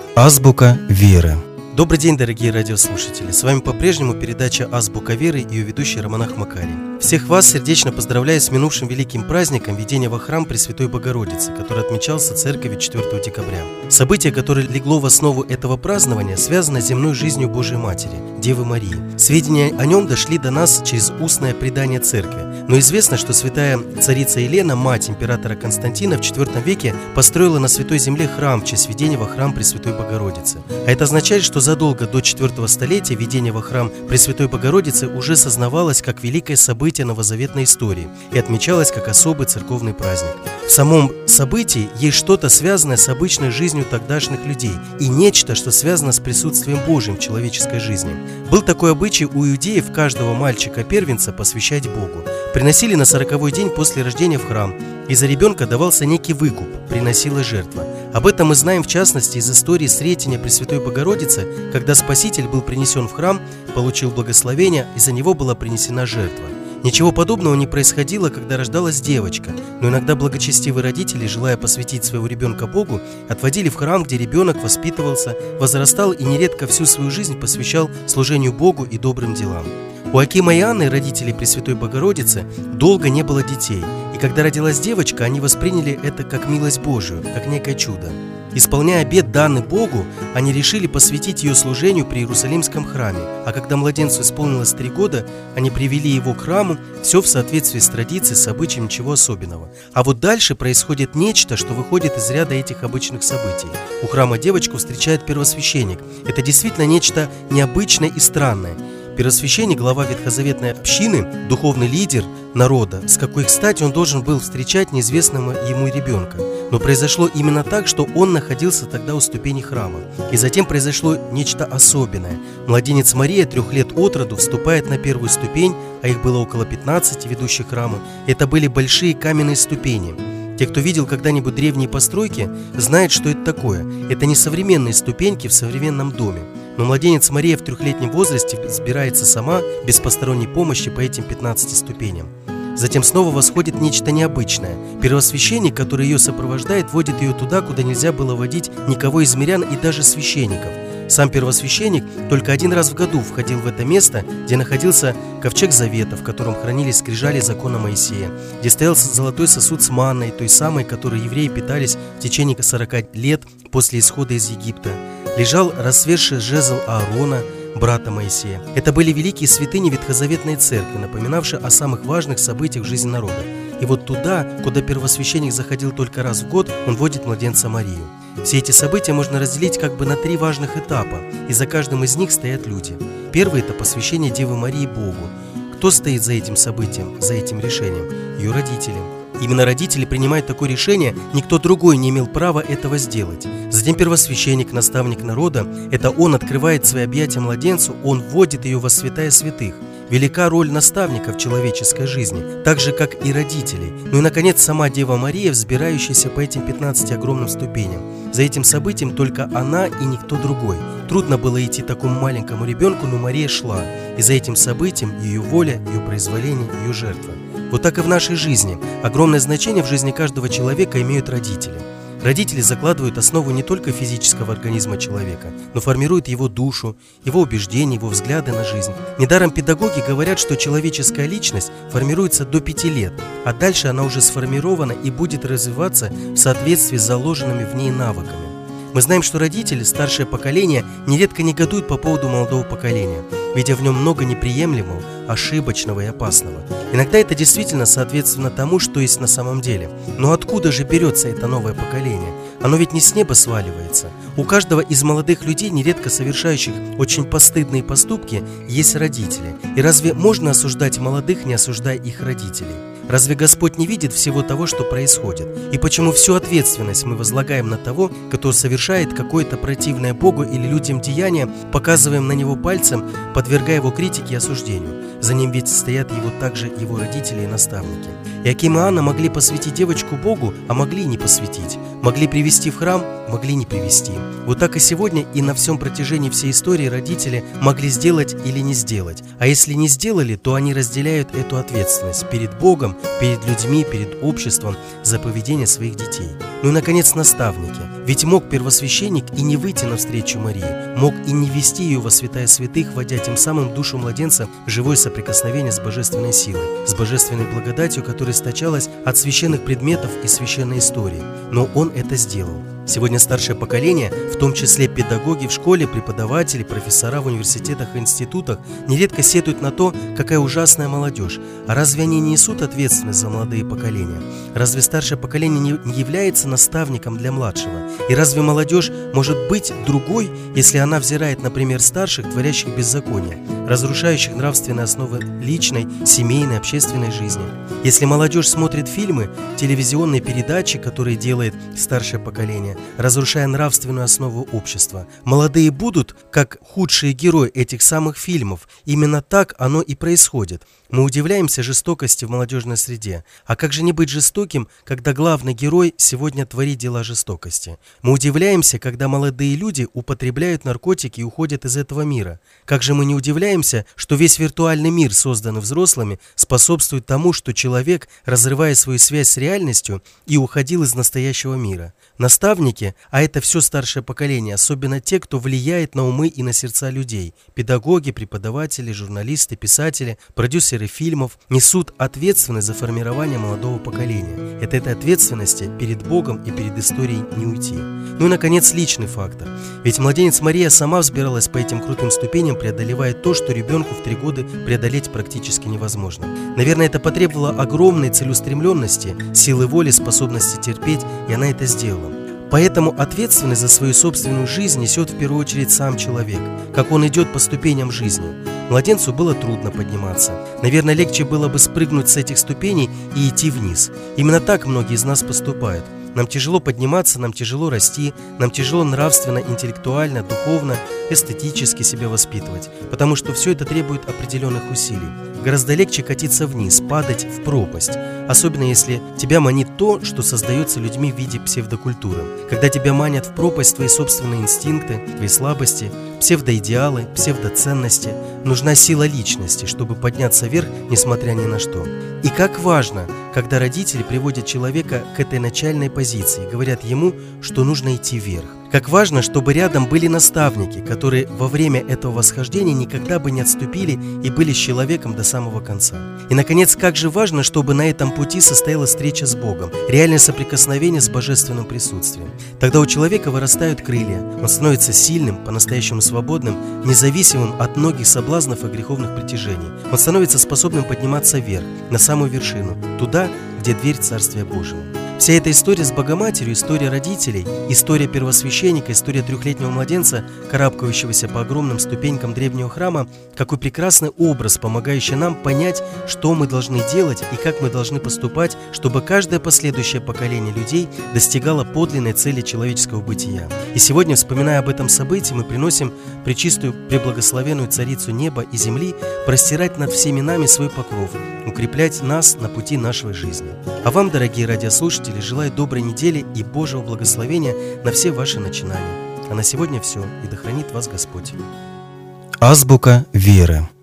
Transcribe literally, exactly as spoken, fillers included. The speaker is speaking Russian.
Азбука веры. Добрый день, дорогие радиослушатели! С вами по-прежнему передача «Азбука веры» и ее ведущий Романах Макарий. Всех вас сердечно поздравляю с минувшим великим праздником введения во храм Пресвятой Богородицы, который отмечался церковью четвёртого декабря. Событие, которое легло в основу этого празднования, связано с земной жизнью Божией Матери, Девы Марии. Сведения о нем дошли до нас через устное предание церкви, но известно, что святая царица Елена, мать императора Константина, в четвёртом веке построила на Святой Земле храм в честь введения во храм Пресвятой Богородицы. А это означает, что задолго до четвёртого столетия введение во храм Пресвятой Богородицы уже сознавалось как великое событие новозаветной истории и отмечалось как особый церковный праздник. В самом событии есть что-то связанное с обычной жизнью тогдашних людей и нечто, что связано с присутствием Божьим в человеческой жизни. Был такой обычай у иудеев каждого мальчика-первенца посвящать Богу. Приносили на сороковой день после рождения в храм, и за ребенка давался некий выкуп, приносилась жертва. Об этом мы знаем в частности из истории Сретения Пресвятой Богородицы, когда Спаситель был принесен в храм, получил благословение, и за него была принесена жертва. Ничего подобного не происходило, когда рождалась девочка, но иногда благочестивые родители, желая посвятить своего ребенка Богу, отводили в храм, где ребенок воспитывался, возрастал и нередко всю свою жизнь посвящал служению Богу и добрым делам. У Акима и Анны, родителей Пресвятой Богородицы, долго не было детей, и когда родилась девочка, они восприняли это как милость Божию, как некое чудо. Исполняя обет, данный Богу, они решили посвятить ее служению при Иерусалимском храме, а когда младенцу исполнилось три года, они привели его к храму, все в соответствии с традицией, с обычаем, ничего особенного. А вот дальше происходит нечто, что выходит из ряда этих обычных событий. У храма девочку встречает первосвященник. Это действительно нечто необычное и странное. Первосвященник, глава ветхозаветной общины, духовный лидер народа, с какой кстати он должен был встречать неизвестного ему ребенка. Но произошло именно так, что он находился тогда у ступени храма. И затем произошло нечто особенное. Младенец Мария, трех лет от роду, вступает на первую ступень, а их было около пятнадцати, ведущих к храму. Это были большие каменные ступени. Те, кто видел когда-нибудь древние постройки, знают, что это такое. Это не современные ступеньки в современном доме. Но младенец Мария в трехлетнем возрасте взбирается сама, без посторонней помощи, по этим пятнадцати ступеням. Затем снова восходит нечто необычное. Первосвященник, который ее сопровождает, водит ее туда, куда нельзя было водить никого из мирян и даже священников. Сам первосвященник только один раз в году входил в это место, где находился ковчег завета, в котором хранились скрижали закона Моисея, где стоял золотой сосуд с манной, той самой, которой евреи питались в течение сорока лет после исхода из Египта. Лежал рассверший жезл Аарона, брата Моисея. Это были великие святыни Ветхозаветной Церкви, напоминавшие о самых важных событиях в жизни народа. И вот туда, куда первосвященник заходил только раз в год, он водит младенца Марию. Все эти события можно разделить как бы на три важных этапа, и за каждым из них стоят люди. Первый – это посвящение Девы Марии Богу. Кто стоит за этим событием, за этим решением? Ее родители. Именно родители принимают такое решение, никто другой не имел права этого сделать. Затем первосвященник, наставник народа, это он открывает свои объятия младенцу, он вводит ее во святая святых. Велика роль наставника в человеческой жизни, так же, как и родителей. Ну и, наконец, сама Дева Мария, взбирающаяся по этим пятнадцати огромным ступеням. За этим событием только она и никто другой. Трудно было идти такому маленькому ребенку, но Мария шла. И за этим событием ее воля, ее произволение, ее жертва. Вот так и в нашей жизни. Огромное значение в жизни каждого человека имеют родители. Родители закладывают основу не только физического организма человека, но формируют его душу, его убеждения, его взгляды на жизнь. Недаром педагоги говорят, что человеческая личность формируется до пяти лет, а дальше она уже сформирована и будет развиваться в соответствии с заложенными в ней навыками. Мы знаем, что родители, старшее поколение, нередко негодуют по поводу молодого поколения, видя в нем много неприемлемого, ошибочного и опасного. Иногда это действительно соответственно тому, что есть на самом деле. Но откуда же берется это новое поколение? Оно ведь не с неба сваливается. У каждого из молодых людей, нередко совершающих очень постыдные поступки, есть родители. И разве можно осуждать молодых, не осуждая их родителей? Разве Господь не видит всего того, что происходит? И почему всю ответственность мы возлагаем на того, кто совершает какое-то противное Богу или людям деяние, показываем на него пальцем, подвергая его критике и осуждению? За ним ведь стоят его также его родители и наставники. Иаким и Анна могли посвятить девочку Богу, а могли и не посвятить. Могли привести в храм, могли не привести. Вот так и сегодня и на всем протяжении всей истории родители могли сделать или не сделать. А если не сделали, то они разделяют эту ответственность перед Богом, перед людьми, перед обществом за поведение своих детей. Ну и, наконец, наставники. Ведь мог первосвященник и не выйти навстречу Марии, мог и не вести ее во святая святых, вводя тем самым в душу младенца в живое соприкосновение с божественной силой, с божественной благодатью, которая источалась от священных предметов и священной истории. Но он это сделал. Сегодня старшее поколение, в том числе педагоги в школе, преподаватели, профессора в университетах и институтах, нередко сетуют на то, какая ужасная молодежь. А разве они не несут ответственность за молодые поколения? Разве старшее поколение не является наставником для младшего? И разве молодежь может быть другой, если она взирает на пример старших, творящих беззаконие, разрушающих нравственные основы личной, семейной, общественной жизни? Если молодежь смотрит фильмы, телевизионные передачи, которые делает старшее поколение, разрушая нравственную основу общества, молодые будут как худшие герои этих самых фильмов. Именно так оно и происходит. Мы удивляемся жестокости в молодежной среде. А как же не быть жестоким, когда главный герой сегодня творит дела жестокости? Мы удивляемся, когда молодые люди употребляют наркотики и уходят из этого мира. Как же мы не удивляемся, что весь виртуальный мир, созданный взрослыми, способствует тому, что человек, разрывая свою связь с реальностью, и уходил из настоящего мира. Наставники, а это все старшее поколение, особенно те, кто влияет на умы и на сердца людей, педагоги, преподаватели, журналисты, писатели, продюсеры фильмов, несут ответственность за формирование молодого поколения. От этой ответственности перед Богом и перед историей не уйти. Ну и, наконец, личный фактор. Ведь младенец Мария сама взбиралась по этим крутым ступеням, преодолевая то, что ребенку в три года преодолеть практически невозможно. Наверное, это потребовало огромной целеустремленности, силы воли, способности терпеть, и она это сделала. Поэтому ответственность за свою собственную жизнь несет в первую очередь сам человек, как он идет по ступеням жизни. Младенцу было трудно подниматься. Наверное, легче было бы спрыгнуть с этих ступеней и идти вниз. Именно так многие из нас поступают. Нам тяжело подниматься, нам тяжело расти, нам тяжело нравственно, интеллектуально, духовно, эстетически себя воспитывать, потому что все это требует определенных усилий. Гораздо легче катиться вниз, падать в пропасть, особенно если тебя манит то, что создается людьми в виде псевдокультуры. Когда тебя манят в пропасть твои собственные инстинкты, твои слабости, псевдоидеалы, псевдоценности, нужна сила личности, чтобы подняться вверх, несмотря ни на что. И как важно, когда родители приводят человека к этой начальной позиции, говорят ему, что нужно идти вверх. Как важно, чтобы рядом были наставники, которые во время этого восхождения никогда бы не отступили и были с человеком до самого конца. И, наконец, как же важно, чтобы на этом пути состоялась встреча с Богом, реальное соприкосновение с божественным присутствием. Тогда у человека вырастают крылья, он становится сильным, по-настоящему свободным, независимым от многих соблазнов и греховных притяжений. Он становится способным подниматься вверх, на самую вершину, туда, где дверь Царствия Божьего. Вся эта история с Богоматерью, история родителей, история первосвященника, история трехлетнего младенца, карабкающегося по огромным ступенькам древнего храма, какой прекрасный образ, помогающий нам понять, что мы должны делать и как мы должны поступать, чтобы каждое последующее поколение людей достигало подлинной цели человеческого бытия. И сегодня, вспоминая об этом событии, мы приносим пречистую, преблагословенную Царицу неба и земли простирать над всеми нами свой покров, укреплять нас на пути нашей жизни. А вам, дорогие радиослушатели, желаю доброй недели и Божьего благословения на все ваши начинания. А на сегодня все, и да хранит вас Господь. Азбука веры.